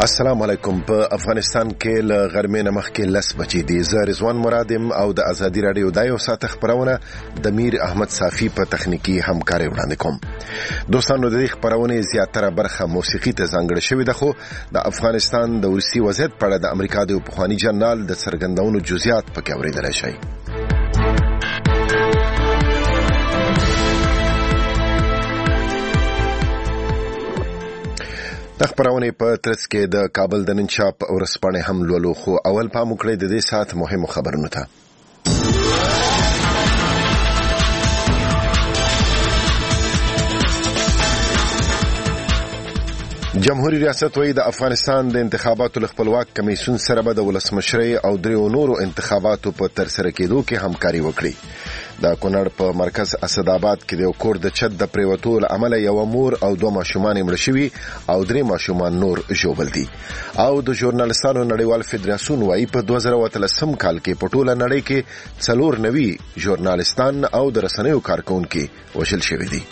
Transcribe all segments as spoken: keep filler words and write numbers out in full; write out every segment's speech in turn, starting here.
السلام علیکم. په افغانستان کې ل غرمې نه مخکې لس بجې دي. زه رضوان مرادم او د ازادي رادیو د یو ساعت خبرونه د میر احمد صافی په تخنیکی همکاري وړاندې کوم. دوستانو د دې خبرونه زیاتره برخه موسیقي ته ځانګړې شوې ده، خو د افغانستان د ورسي وضعیت په اړه د امریکا د پخوانی جنرال د څرګندونو جزئیات پکې اورېدل شي. د خبرونه په ترڅ کې د کابل د نن چاپ ورسپانې هم لولو، خو اول پام وکړئ د دې سات مهمو خبرونو ته. جمهوریت ریاست وایي د افغانستان د انتخاباتو خپلواک کمیسیون سره به د ولسمشرۍ او دریو نورو انتخاباتو په ترسره کېدو کې همکاري وکړي. د کونړ په مرکز اسداباد کې د یو کور د چت د پریوتو له امله یو مور او دوه ماشومان مړه شوي او درې ماشومان نور ژوبل دي. او د ژورنالستانو نړیوال فدراسیون وایي په دوه زره اتلسم کال کې په ټوله نړۍ کې څلور نوي ژورنالستان او د رسنیو کارکونکي وژل شوي دي.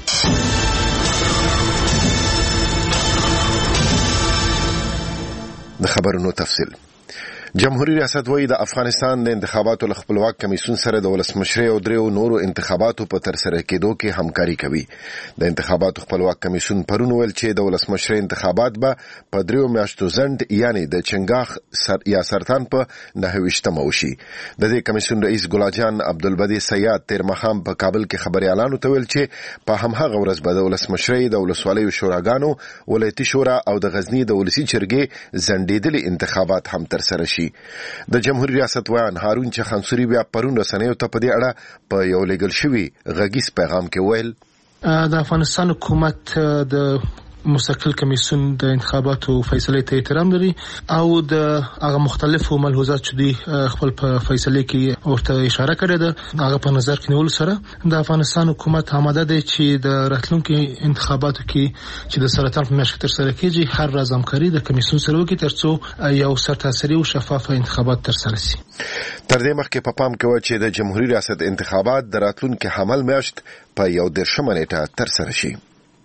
د خبرونو تفصیل. جمهوریت ریاست وایي د افغانستان د انتخاباتو خپلواک کمیسیون سره د ولسمشرۍ او دریو نورو انتخاباتو په ترسره کېدو کې همکاري کوي. د انتخاباتو خپلواک کمیسیون پرون ویل چې د ولسمشرۍ انتخابات به په دریو میاشتو ځنډ یعنی د چنګاخ سر یا سرطان په نهه ویشتمه وشي. د دې کمیسیون رئیس ګلاجان عبدالبدی سیاد تیر مخام په کابل کې خبريالانو ته ویل چې په هماغه ورځ به د ولسمشرۍ د ولسوالیو شوراګانو، ولایتي شورا او د غزنی د ولسی چرګې ځنډېدلي انتخابات هم ترسره شي. د جمهوریت ریاست ویان هارون چخانسوري بیا پرون رسنیو ته په دې اړه په یو لګل شوی غږیز پیغام کې ویل د افغانستان حکومت د مستقل کمیسیون د انتخاباتو فیصله ته احترام لري او د هغه مختلفو ملحوظات چې دی خپل په فیصله کې ورته اشاره کړې ده هغه په نظر کې نیول سره د افغانستان حکومت آماده دی چې د راتلونکو انتخاباتو کې چې د سرطان په میاشت تر سره کېږي هر راز همکاري د کمیسیون سره وکړي ترڅو یو سرتاسري او شفاف انتخابات تر سره شي. تر دې مخکې په پام کې و چې د جمهوریت ریاست انتخابات د راتلونکو حمل میاشت په یو دیرشمه نیټه تر سره شي.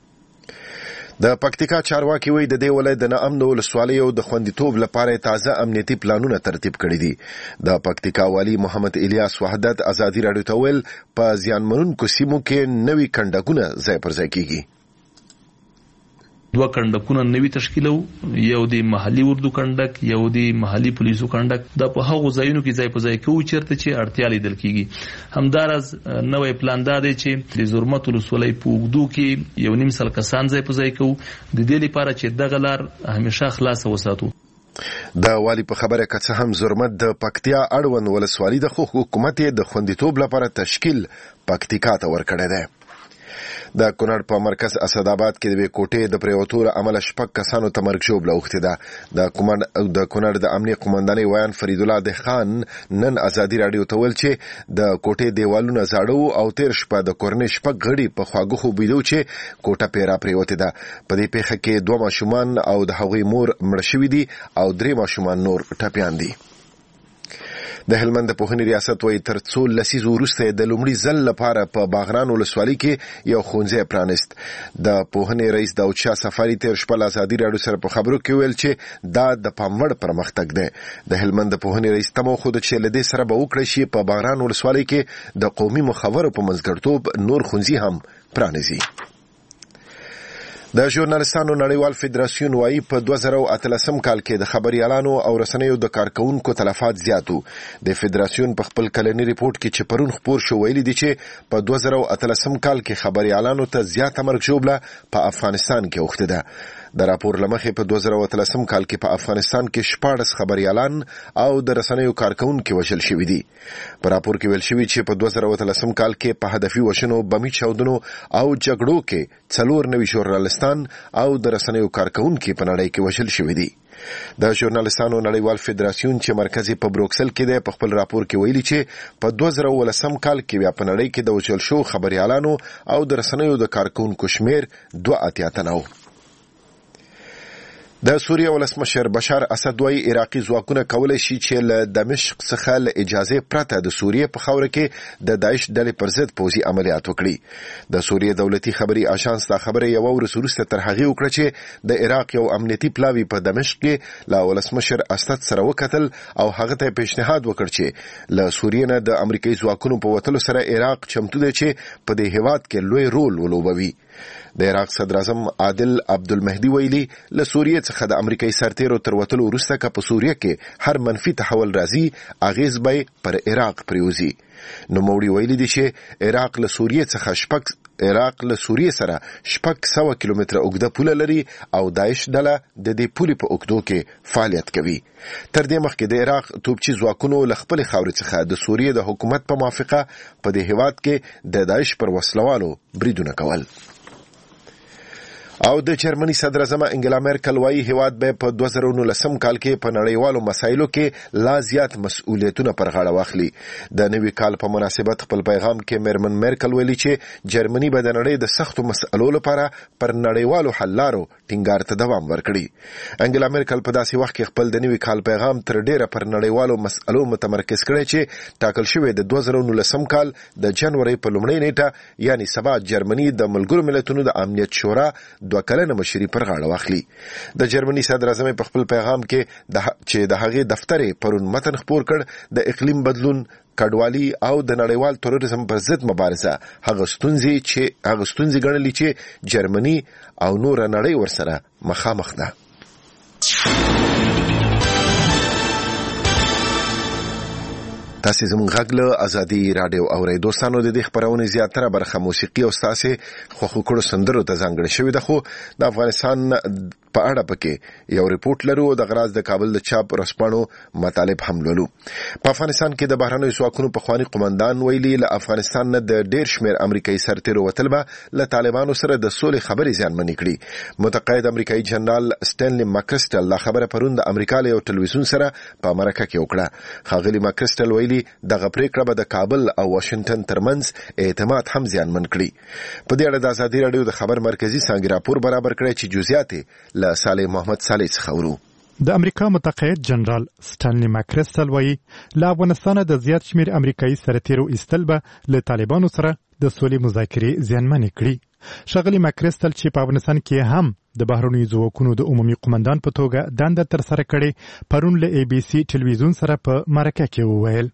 د پکتیکا چارواکي وایي د دې ولایت د ناامن ولسوالیو د خوندیتوب لپاره تازه امنیتي پلانونه ترتیب کړي دي. د پکتیکا والی محمد الیاس وحدت ازادي رادیو ته ویل په زیانمنونکو سیمو کې نوي کنډکونه ځای پر ځای کیږي. دوه کندکونه نوي تشکیلو، یو د محلي اردو کندک، یو د محلي پولیسو کندک. د په هغو ځایونو کې ځای په ځای کوو چیرته چې اړتیا لیدل کیږي. همدارز نوې پلان دا دی چې د زرمت ولسوالۍ په اوږدو کې یو نیم سل کسان ځای په ځای کوو د دې لپاره چې دغه لار همیشه خلاصه وساتو. د والی په خبره که څه هم زرمت د پکتیا اړوند ولسوالۍ د خو حکومت د خوندیتوب لپاره تشکیل پکتیکا ته ورکړی دی. د کونړ په مرکز اسداباد کې د کوټې د پریوتو له امله شپږ کسانو ته مرګ ژوبله اوښتې ده. د کونړ د کونړ د امنیه قومندانۍ ویان فرید الله دهخان نن ازادي رادیو ته ویل چې د کوټې دیوالونه زاړه او تیر شپه د کورنۍ شپږ غړي په خواږه خوب ویدو چې کوټه پیرا پریوتې ده. په دې پیښه کې دوه ماشومان او د هغوی مور مړه شوي دي او درې ماشومان نور ټپیان دي. د هلمند په پوهنې ریاست وایي تر څو لسیزو وروسته د لومړي ځل لپاره په باغران ولسوالۍ کې یو ښوونځی پرانیست. د پوهنې رئیس داود شاه سفاري تیر شپه له ازادي راډیو سره په خبرو کې ویل چې دا د پام وړ پرمختګ دی. د هلمند د پوهنې رئیس تمه وښوده چې له دې سره به وکړی شي په باغران ولسوالۍ کې د قومي مخورو په منځګړیتوب نور ښوونځي هم پرانیزي. د ژورنالستانو نړیوال فدراسیون وایي په دوه زره اتلسم کال کې د خبريالانو او رسنیو د کارکونکو تلفات زیاتو. د فدراسیون په خپل کلنی ریپورت کې چې پرون خپور شو ویلي دي چې په دوه زره اتلسم کال کې خبريالانو ته زیاته مرګ ژوبله په افغانستان کې اوښته ده. د راپور لمخې په دوه زره اتلسم کال کې په افغانستان کې شپاړس خبريالان او د رسنیو کارکونکو وژل شوي دي. په راپور کې ویل شوی چې په دوه زره اتلسم کال کې په هدفي وشنو، بمي چاودنو او جګړو کې څلور نوي ژورنالستان او د رسنیو کارکونکو په نړۍ کې وژل شوي دي. د ژورنالستانو نړیوال فدراسیون چې مرکز په بروکسل کې دی په خپل راپور کې ویلي چې په دوه زره ولسم کال کې بیا په نړۍ کې د وژل شو خبريالانو او د رسنیو د کارکونکو شمیر دوه اتیا تنه و. د سوریه ولسمشر بشار اسد وايي عراقي ځواکونه کولای شي چې له دمشق څخه له اجازه پرته د سوریه په خاوره کې د داعش ډلې پر ضد پوځي عملیات وکړي. د سوریه دولتي خبري آژانس دا خبره یو ورځ وروسته تر هغه وکړه چې د عراق یو امنیتي پلاوی په دمشق کې له ولسمشر اسد سره وکتل او هغه ته پیشنهاد وکړ چې له سوریه نه د امریکایي ځواکونو په وتلو سره عراق چمتو دی چې په دې هیواد کې لوی رول ولوبوي. د عراق صدر اعظم عادل عبدالمهدي ویلي له سوریه څخه د امریکایي سرتیرو تر وتلو وروسته که په سوریه کې هر منفي تحول راځي اغیز به پر عراق پریوزي. نو موړي ویلي دي چې عراق له سوریه څخه شپږ عراق له سوریه سره شپږ سوه کیلومتره اوږده پوله لري او داعش ډله د دې پولې په اوږدو کې فعالیت کوي. تر دې مخکې د عراق توپچي ځواکونو له خپلې خاورې څخه د سوریه د حکومت په موافقه په دې هیواد کې د داعش پر وسلوالو بریدونه کول. او د جرمني صدر اعظم انګلا مرکل وايي هیواد به په دوه زره نولسم کال کې په نړیوالو مسایلو کې لا زیات مسؤلیتونه پر غاړه واخلي. د نوي کال په مناسبت خپل پیغام کې میرمن مرکل ویلي چې جرمني به د نړۍ د سختو مسئلو لپاره پر نړیوالو حل لارو ټینګار ته دوام ورکړي. انګلا مرکل په داسې وخت کې خپل د نوي کال پیغام تر ډیره پر نړیوالو مسئلو متمرکز کړی چې ټاکل شوی د دوه زره نولسم کال د جنوري په لومړۍ نیټه یعنی سبا جرمني د ملګرو ملتونو د امنیت شورا دوه کلنه مشري پر غاړه واخلي. د جرمني صدر اعظم په خپل پیغام کې د چې د هغې دفتر پرون متن خپور کړ د اقلیم بدلون کډوالي او د نړیوال تروریزم پر ضد مبارزه هغه ستونزې چې هغه ستونزې ګڼلې چې جرمني او نور نړۍ ورسره مخامخ ده. تاسو زموږ غږ له ازادي رادیو اورئ. دوستانو د دې خبرونه زیاتره برخه موسیقي او تاسو خو کړو سندرو ته ځانګړې شوې ده. خو د افغانستان په اړه پکې یو ریپورت لرو د غراز د کابل د چاپ رسپانو مطالب هم لولو. په افغانستان کې د بهرنیو ځواکونو په خواني قومندان ویلي له افغانستان نه د ډیر شمیر امریکایي سرتیرو وتل به له طالبانو سره د سولې خبرې زیانمنې کړي. متقاعد امریکایي جنرال سټینلی ماکرسټل لا خبره پرون د امریکا له یو ټلویزیون سره په امریکا کې وکړه. خاغلی ماکرسټل ویلي دغه پریکړه به د کابل او واشنگټن ترمنځ اعتماد هم زیانمن کړي. په دې اړه د ازادي رادیو د خبر مرکزی څنګه راپور برابر کړی چې جزئیات له صالح محمد صالح څخه ورو. د امریکا متقاعد جنرال سټانلی ماکرسټل وایي له افغانستان د زیات شمیر امریکایي سرتیرو ایستل به له طالبانو سره د سولې مذاکرې زیانمنې کړي. ښاغلي ماکرسټل چې په افغانستان کې هم د بهرنیو ځواکونو د عمومي قومندان په توګه دنده ترسره کړې پرون له ای بي سي ټلویزیون سره په مرکه کې وویل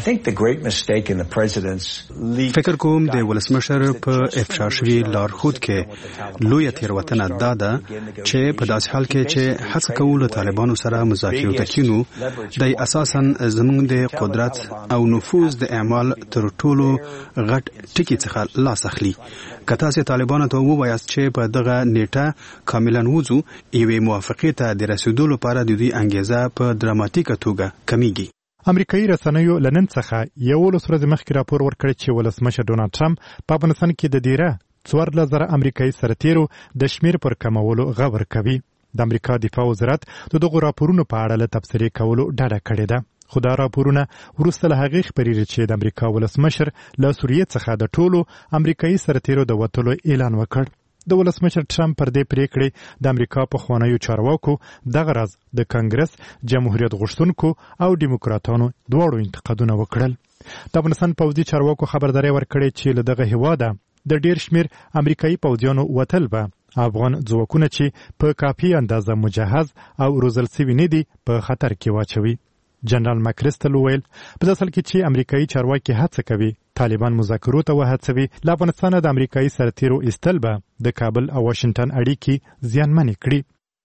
فکر کوم د ولسمشر په افشا شوي لارښود کې لویه تېروتنه دا ده چې په داسې حال کې چې هڅه کوو له طالبانو سره مذاکرو ته کینو دی اساساً زموږ د قدرت او نفوذ د اعمال تر ټولو غټ ټکي څخه لاس اخلي. که تاسې طالبانو ته ووایاست چې په دغه نیټه کاملا وځو یوې موافقې ته د رسېدو لپاره د دوی انګېزه په دراماتیکه توګه کمیږي. امریکایي رسنیو لنن څخه یولس ورځې مخکې راپور ورکړ چې ولسمشر ډونالد ټرمپ په افغانستان کې د ډیره څوارلس زره امریکایي سرتیرو د شمیر پر کمولو غور کوي. د امریکا دفاع وزارت د دغو راپورونو په اړه له تبصرې کولو ډډه کړې ده. خو دا راپورونه وروسته له هغې خپرېږي چې د امریکا ولسمشر له سوریې څخه د ټولو امریکایي سرتیرو د وتلو اعلان وکړ. د ولسمشر ټرمپ پر دې پریکړې د امریکا پخوانیو چارواکو دغه راز د کانګرس جمهوریت غوښتونکو او ډیموکراتانو دواړو انتقادونه وکړل. د افغانستان پوځي چارواکو خبرداری ورکړې چې له دغه هیواده د ډیر شمیر امریکایي پوځیانو وتل به افغان ځواکونه چې په کافي اندازه مجهز او روزل سوي نه دي په خطر کې واچوي. جنرال ماکرسټل وویل په داسې حال کې چې امریکایي چارواکي هڅه کوي طالبان مذاکرو ته وهڅوي له افغانستان د امریکایي سرتیرو ایستل به د کابل او واشنگټن اړیکې زیانمنې کړي.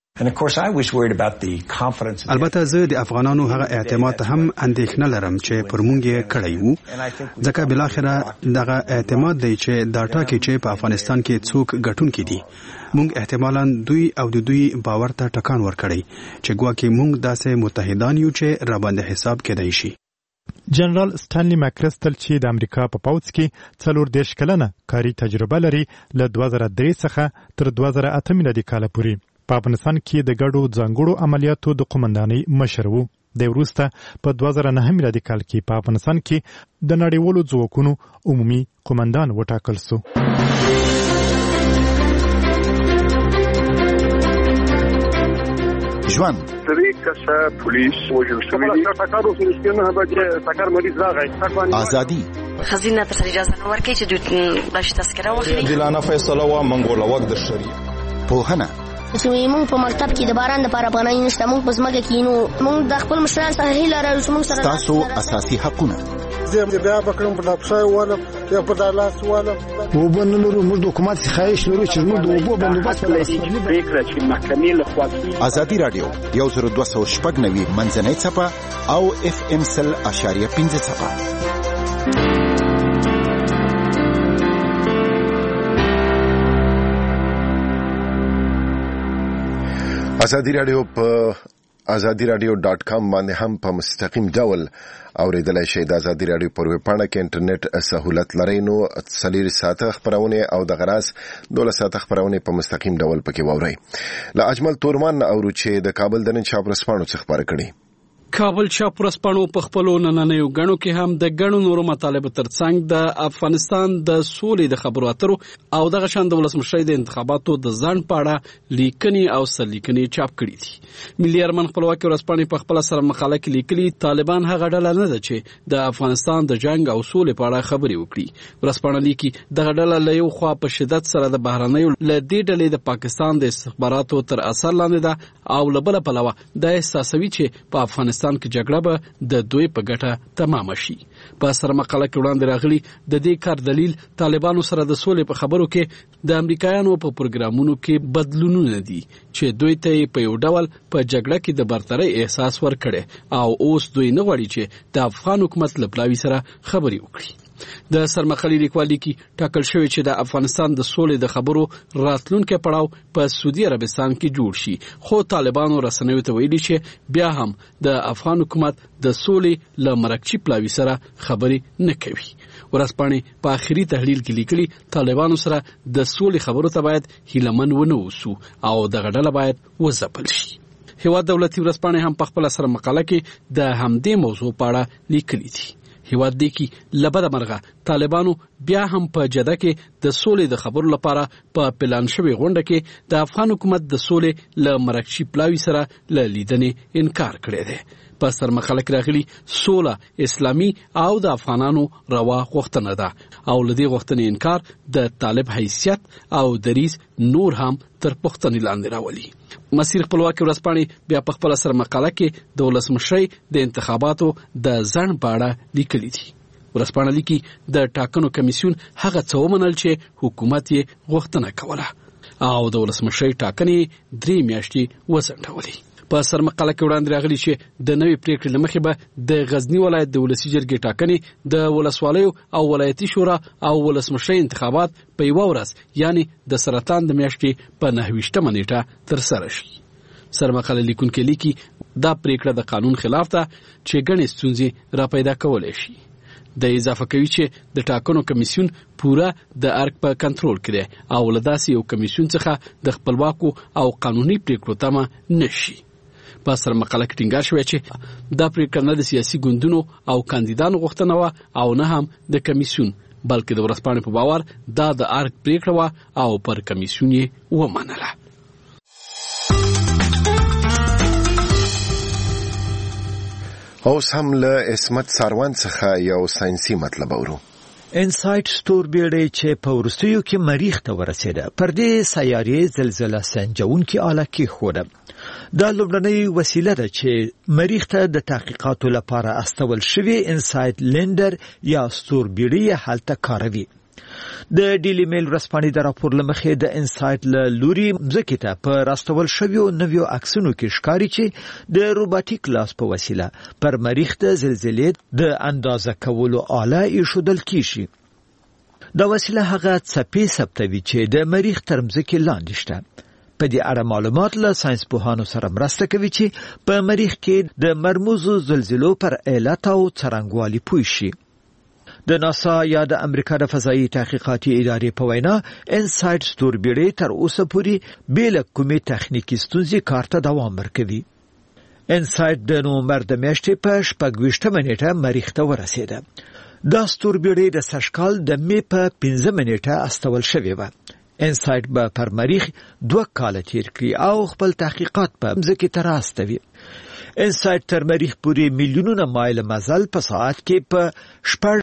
البته زه د افغانانو هغه اعتماد ته هم اندېښنه لرم چې پر مونږ یې کړی وو، ځکه بلاخره دغه اعتماد دی چې دا ټاکي چې په افغانستان کې څوک ګټونکي دي. مونږ احتمالاً دوی او د دوی باور ته ټکان ورکړی چې ګواکې مونږ داسې متحدان یو چې راباندې حساب کېدای شي. جنرال سټانلی ماکرسټل چې د امریکا په پوځ کې څلور دېرش کلنه کاري تجربه لري له دوه زره درې څخه تر دوه زره اته میلادي کاله پورې په افغانستان کې د ګډو ځانګړو عملیاتو د قومندانۍ مشر و. د وروسته په دوه زره نهه میلادي کال کې په افغانستان کې د نړیوالو ځواکونو عمومي قومندان وټاکل سو. ژوند درې کسه پولیس وژل شوي دي ټکر وسو نه به ټکر مریض راغی ازادي خزینه ته اجازه نه ورکړي چې دوی باندې تذکره واخلي عادلانه فیصله وا منګوله وخت د شریعت پوهنه چې موږ په مکتب کې د باران لپاره پناه نشته موږ په ځمکه کې نو موږ د خپل مشران سره هیله لرو چې موږ سره تاسو اساسي حقونه زه بیا بکرم په داپښای واله یا په دالاس واله وبنلو موږ د حکومت خواهش لرو چې موږ د وبو بندوبست لري فکر چې محکمې له خوا ازادي رادیو یو زر دوه سوه شپږ نوي منځنۍ څپه او اف ام سل اشاریه پنځه څپه. ازادي رادیو په ازادي رادیو ډاټ کام باندې هم په مستقیم ډول اوریدلای شئ. د ازادي رادیو پر ویب پاڼه کې انټرنیټ سہولت لرئ نو څلور ساعته خبرونه او د غراس دوله ساعته خبرونه په مستقیم ډول پکې وورئ. لا اجمل تورمان او چې د کابل د نن چاپ رسپانو څخه خبر کړي. کابل چاپ رسپانو په خپل نننیو غنو کې هم د غنو نورو مطالبه ترڅنګ د افغانستان د سولې د خبرو اترو او دغه شان د ولسمشر د انتخاباتو د ځان پاړه لیکنی او سلیکنی چاپ کړي دي. ملي ارمان خپلواکي رسپانې په خپل سره مقاله کې لیکلي طالبان هغه ډله نه ده چې د افغانستان د جنگ او سولې په اړه خبري وکړي. رسپانې لیکي دغه ډله له یو خوا په شدت سره د بهرنیو ل دې ډلې د پاکستان د استخباراتو تر اثر لاندې ده او له بل پلوه د احساسوي چې په افغانستان کې جګړه به د دوی په ګټه تمام شي. په سره مقاله کې وړاندې راغلي د دې کار دلیل طالبانو سره د سولې په خبرو کې د امریکایانو په پروګرامونو کې بدلونونه دي چې دوی ته په یو ډول په جګړه کې د برتري احساس ورکړي او اوس دوی نه غواړي چې د افغان حکومت لپلاوي سره خبري وکړي. د سرمخالي لیکوالي کې ټاکل شوی چې د افغانستان د سولې د خبرو راتلونکي پړاو په سعودي عربستان کې جوړ شي، خو طالبانو رسنیو ته ویلي چې بیا هم د افغان حکومت د سولې له مرکچی پلاوي سره خبري نه کوي. ورځپاڼې په اخري تحلیل کې لیکلي طالبانو سره د سولې خبرو ته باید هیلمن ونه اوسو او دغه ډله باید وځپل شي. هیواد دولتي ورځپاڼې هم په خپل سره مقاله کې د همدې موضوع په اړه لیکلي دي. هیواد دی کې لبد مرغه طالبانو بیا هم په جده کې د سولې د خبرو لپاره په پلان شوی غونډه کې د افغان حکومت د سولې له مرکچی پلاوي سره له لیدنې انکار کړی دی. په سرمخاله کې راغلي سوله اسلامي او د افغانانو روا غوښتنه ده او لدی غوښتنې انکار د طالب حیثیت او دریز نور هم تر پوښتنې لاندې راولي. مسیر خپلواکي ورځپاڼې بیا په خپل سر مقاله کې د ولسمشر د انتخاباتو د ځنډ په اړه لیکلي دي. ورځپاڼه لیکي د ټاکنو کمیسیون هغه څه ومنل چې حکومت یې غوښتنه کوله او د ولسمشر ټاکنې درې میاشتې وځنډولې. په سر مقاله کې وړاندې راغلي چې د نوې پریکړې لمخې به د غزنی ولایت د ولسی جرګې ټاکنې د ولسوالیو او ولایتي شورا او ولسمشر انتخابات په یو ورځ یعنی د سرطان د میاشتې په نهویشتمه نیټه تر سره شي. سر مقاله لیکونکي لیکي دا پریکړه د قانون خلاف ده چې ګڼې ستونزې را پیدا کولی شي. د اضافه کوي چې د ټاکنو کمیسیون پوره د ارګ په کنټرول کې دی او له داسې یو کمیسیون څخه د خپلواکو او قانوني پریکړو تمه نشي. په سر مقاله کې ټینګار شوی چې دا پریکړه نه د سیاسي ګوندونو او کاندیدانو غوښتنه وه او نه هم د کمیسیون، بلکې د ورځپاڼې په باور دا د ارګ پریکړه وه او پر کمیسیون یې ومنله. اوس هم له اسمت ساروان څخه یو ساينسي مطلب اورو. انسایټ ستوربیړۍ چې په وروستیو کې مریخ ته ورسېده پر دې سیارې زلزله سنجونکې آله کېښوده. دا لومړنۍ وسیله ده چې مریخ ته د تحقیقاتو لپاره استول شوی انسایټ لینډر یا ستوربیړۍ هلته کاروي. د ډیلی میل ورځپاڼې د راپور له مخې د انسایټ له لوري مځکې ته په راستول شویو نویو عکسونو کې ښکاري چې د روباټیک لاس په وسیله پر مریخ د زلزلې د اندازه کولو آله ایښودل کیږي. دا وسیله هغه څپې ثبتوي چې د مریخ تر مځکې لاندې شته. په دې اړه معلومات له ساينس پوهانو سره مرسته کوي چې په مریخ کې د مرموزو زلزلو پر علت او څرنګوالي پوه شي. د ناسا یا د امریکا د فضایي تحقیقاتي ادارې په وینا انسایټ ستوربیړۍ تر اوسه پورې بې له کومې تخنیکي ستونزې کار ته دوام ورکوي. انسایټ د نومبر د میاشتې په شپږ ویشتمه نیټه مریخ ته ورسېده. دا ستوربیړۍ د سږ کال د مې په پنځمه نیټه استول شوې وه. انسایټ به پر مریخ دوه کال تیر کړي او خپل تحقیقات په ځمکه ته راستوي. انسایټ تر مریخ پورې میلیونونه مایل مزل په ساعت کې په شپږ